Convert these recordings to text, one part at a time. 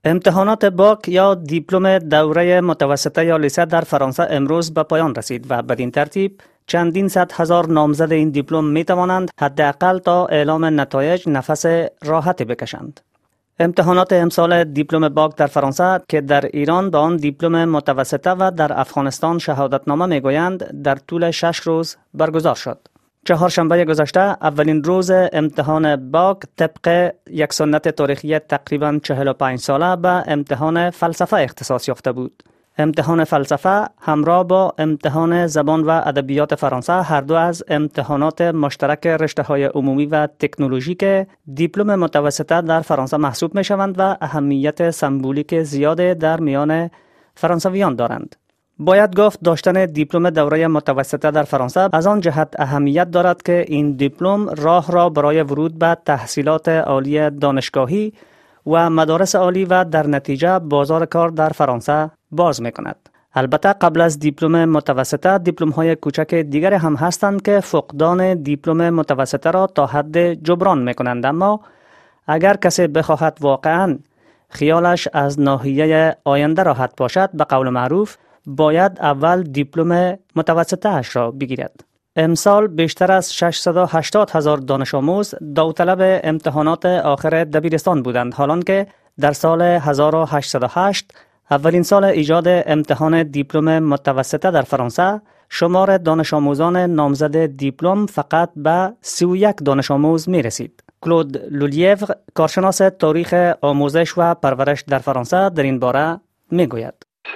امتحانات باک یا دیپلم دوره متوسطه یا لیسه در فرانسه امروز به پایان رسید و بدین ترتیب چندین صد هزار نامزد این دیپلم می توانند حداقل تا اعلام نتایج نفس راحتی بکشند. امتحانات امسال دیپلم باک در فرانسه که در ایران به آن دیپلم متوسطه و در افغانستان شهادتنامه می گویند در طول 6 روز برگزار شد. چهارشنبه گذشته اولین روز امتحان باک طبق یک سنت تاریخی تقریباً 45 ساله به امتحان فلسفه اختصاص یافته بود. امتحان فلسفه همراه با امتحان زبان و ادبیات فرانسه هر دو از امتحانات مشترک رشته‌های عمومی و تکنولوژیک دیپلم متوسطه در فرانسه محسوب می شوند و اهمیت سمبولیک زیاد در میان فرانسویان دارند. باید گفت داشتن دیپلم دوره متوسطه در فرانسه از آن جهت اهمیت دارد که این دیپلم راه را برای ورود به تحصیلات عالی دانشگاهی و مدارس عالی و در نتیجه بازار کار در فرانسه باز می کند. البته قبل از دیپلم متوسطه دیپلم های کوچک دیگر هم هستند که فقدان دیپلم متوسطه را تا حد جبران می کنند، اما اگر کسی بخواهد واقعاً خیالش از ناحیه آینده راحت باشد، به قول معروف باید اول دیپلم متوسطه اش را بگیرد. امسال بیشتر از 680,000 دانش آموز داوطلب امتحانات آخر دبیرستان بودند، حالان که در سال 1808 اولین سال ایجاد امتحان دیپلم متوسطه در فرانسه شمار دانش آموزان نامزد دیپلم فقط به 31 دانش آموز می رسید. کلود لولیور، کارشناس تاریخ آموزش و پرورش در فرانسه، در این باره می گوید: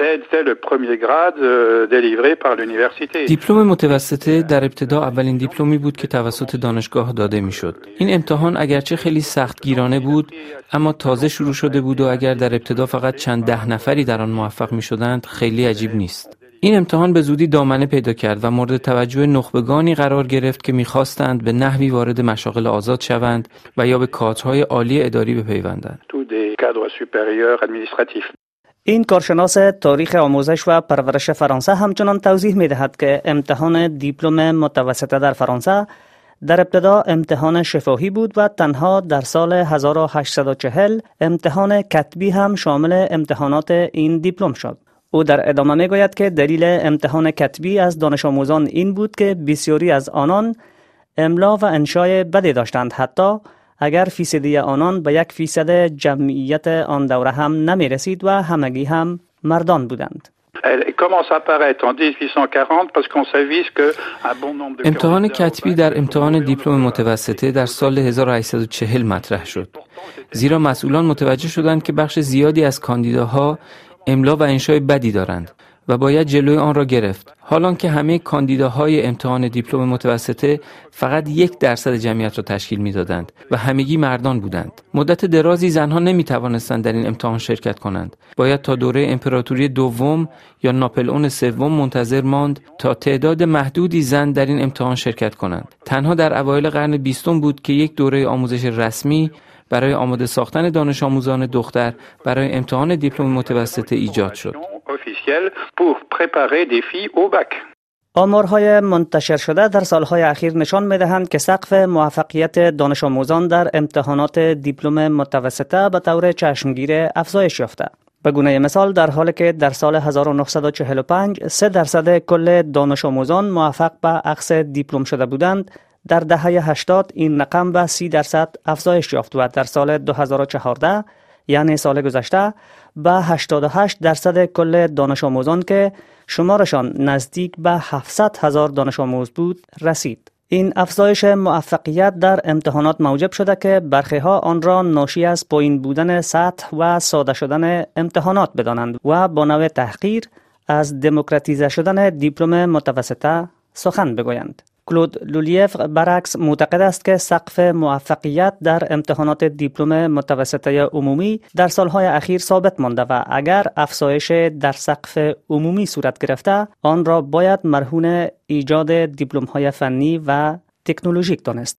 دیپلم متوسطه در ابتدا اولین دیپلمی بود که توسط دانشگاه داده میشد. این امتحان اگرچه خیلی سختگیرانه بود، اما تازه شروع شده بود و اگر در ابتدا فقط چند ده نفری در آن موفق می شدند خیلی عجیب نیست. این امتحان به زودی دامنه پیدا کرد و مورد توجه نخبگانی قرار گرفت که می‌خواستند به نحوی وارد مشاغل آزاد شوند و یا به کادرهای عالی اداری بپیوندند. این کارشناس تاریخ آموزش و پرورش فرانسه همچنان توضیح می‌دهد که امتحان دیپلم متوسطه در فرانسه در ابتدا امتحان شفاهی بود و تنها در سال 1840 امتحان کتبی هم شامل امتحانات این دیپلم شد. او در ادامه می‌گوید که دلیل امتحان کتبی از دانش آموزان این بود که بسیاری از آنان املا و انشای بدی داشتند، حتی اگر فیصدی آنان به 1% جمعیت آن دوره هم نمی رسید و همگی هم مردان بودند. امتحان کتبی در امتحان دیپلم متوسطه در سال 1840 مطرح شد، زیرا مسئولان متوجه شدند که بخش زیادی از کاندیداها املا و انشای بدی دارند و باید جلوی آن را گرفت. حالان که همه کاندیداهای امتحان دیپلم متوسطه فقط 1% جمعیت را تشکیل می‌دادند و همگی مردان بودند. مدت درازی زنها نمی‌توانستند در این امتحان شرکت کنند. باید تا دوره امپراتوری دوم یا ناپلئون سوم منتظر ماند تا تعداد محدودی زن در این امتحان شرکت کنند. تنها در اوایل قرن 20 بود که یک دوره آموزش رسمی برای آماده ساختن دانش آموزان دختر برای امتحان دیپلم متوسطه ایجاد شد. آمارهای منتشر شده در سالهای اخیر نشان می‌دهند که سقف موفقیت دانش آموزان در امتحانات دیپلم متوسطه به طور چشمگیر افزایش یافته. به گونه مثال در حالی که در سال 1945 3% کل دانش آموزان موفق به اخذ دیپلم شده بودند، در دهه 80 این رقم به 30% افزایش یافت و در سال 2014 یعنی سال گذشته به 88% کل دانش آموزان که شمارشان نزدیک به 700,000 دانش آموز بود رسید. این افزایش موفقیت در امتحانات موجب شده که برخی‌ها آن را ناشی از پایین بودن سطح و ساده شدن امتحانات بدانند و با نوع تحقیر از دموکراتیزه شدن دیپلم متوسطه سخن بگویند. کلود لولیف برعکس معتقد است که سقف موفقیت در امتحانات دیپلم متوسطه عمومی در سالهای اخیر ثابت مانده و اگر افزایش در سقف عمومی صورت گرفته آن را باید مرهون ایجاد دیپلم‌های فنی و تکنولوژیک دانست.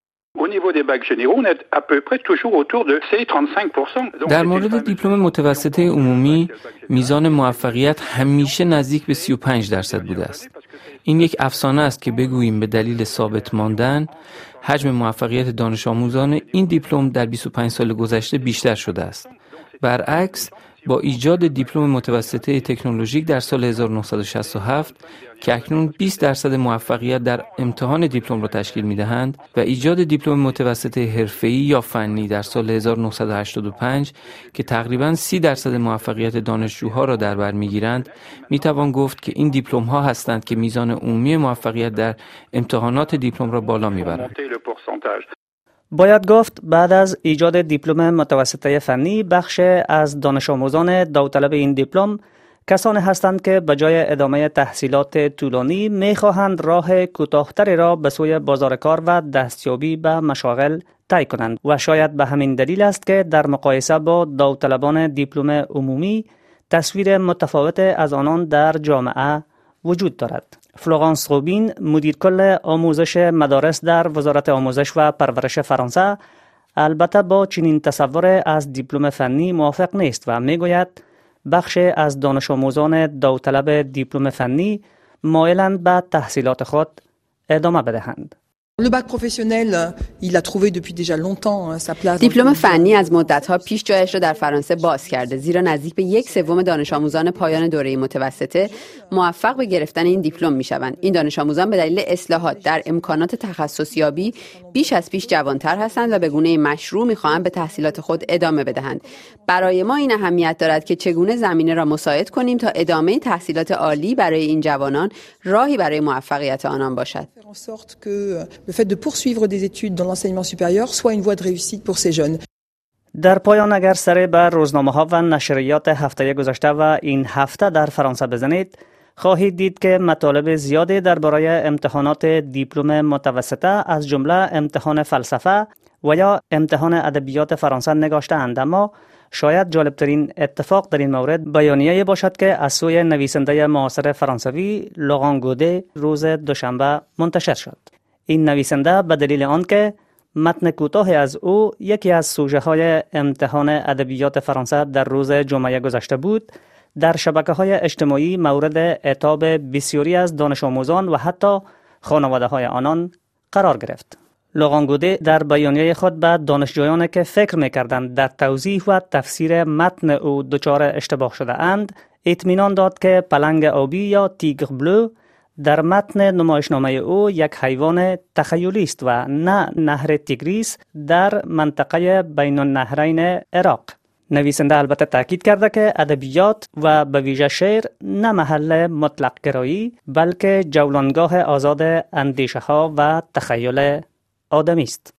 در مورد دیپلم متوسطه عمومی میزان موفقیت همیشه نزدیک به 35% بوده است. این یک افسانه است که بگوییم به دلیل ثابت ماندن حجم موفقیت دانش آموزان این دیپلم در 25 سال گذشته بیشتر شده است. برعکس با ایجاد دیپلم متوسطه تکنولوژیک در سال 1967 که اکنون 20% موفقیت در امتحان دیپلم را تشکیل می‌دهند و ایجاد دیپلم متوسطه حرفه‌ای یا فنی در سال 1985 که تقریباً 30% موفقیت دانشجوها را در بر می‌گیرند، می‌توان گفت که این دیپلم‌ها هستند که میزان عمومی موفقیت در امتحانات دیپلم را بالا می‌برند. باید گفت بعد از ایجاد دیپلم متوسطه فنی، بخش از دانش آموزان داوطلب این دیپلم کسانی هستند که به جای ادامه تحصیلات طولانی می‌خواهند راه کوتاه‌تری را به سوی بازار کار و دستیابی به مشاغل طی کنند و شاید به همین دلیل است که در مقایسه با داوطلبان دیپلم عمومی تصویر متفاوت از آنان در جامعه وجود دارد. فلورانس روبین، مدیر کل آموزش مدارس در وزارت آموزش و پرورش فرانسه، البته با چنین تصور از دیپلم فنی موافق نیست و میگوید بخش از دانش آموزان داوطلب دیپلم فنی مایلند به تحصیلات خود ادامه بدهند. دیپلم فنی از مدت‌ها پیش جایش را در فرانسه باز کرده، زیرا نزدیک به 1/3 دانش آموزان پایان دوره متوسطه موفق به گرفتن این دیپلم می‌شوند. این دانش آموزان به دلیل اصلاحات در امکانات تخصصیابی بیش از پیش جوان‌تر هستند و به گونه مشروع می‌خواهند به تحصیلات خود ادامه بدهند. برای ما این اهمیت دارد که چگونه زمینه را مساعد کنیم تا ادامه تحصیلات عالی برای این جوانان راهی برای موفقیت آنان باشد. Le fait de poursuivre des études dans l'enseignement supérieur soit une voie de réussite pour ces jeunes. در پایان اگر سر به روزنامه‌ها و نشریات هفته گذشته و این هفته در فرانسه بزنید، خواهید دید که مطالب زیادی درباره امتحانات دیپلم متوسطه از جمله امتحان فلسفه و یا امتحان ادبیات فرانسه نگاشته‌اند، اما شاید جالبترین اتفاق در این مورد بیانیه‌ای باشد که از سوی نویسنده معاصر فرانسوی لوران گوده روز دوشنبه منتشر شد. این نویسنده به دلیل آنکه متن کوتاه از او یکی از سوژه‌های امتحان ادبیات فرانسه در روز جمعه گذشته بود، در شبکه‌های اجتماعی مورد عتاب بسیاری از دانش آموزان و حتی خانواده‌های آنان قرار گرفت. لوران گوده در بیانیه خود به دانشجویانی که فکر می‌کردند در توضیح و تفسیر متن او دچار اشتباه شده اند، اطمینان داد که پلنگ آبی یا تیگر بلو در متن نمایشنامه او یک حیوان تخیلی است و نه نهر تیگریس در منطقه بین النهرین عراق. نویسنده البته تاکید کرده که ادبیات و به ویژه شعر نه محل مطلق گرایی بلکه جولانگاه آزاد اندیشه ها و تخیل آدمی است.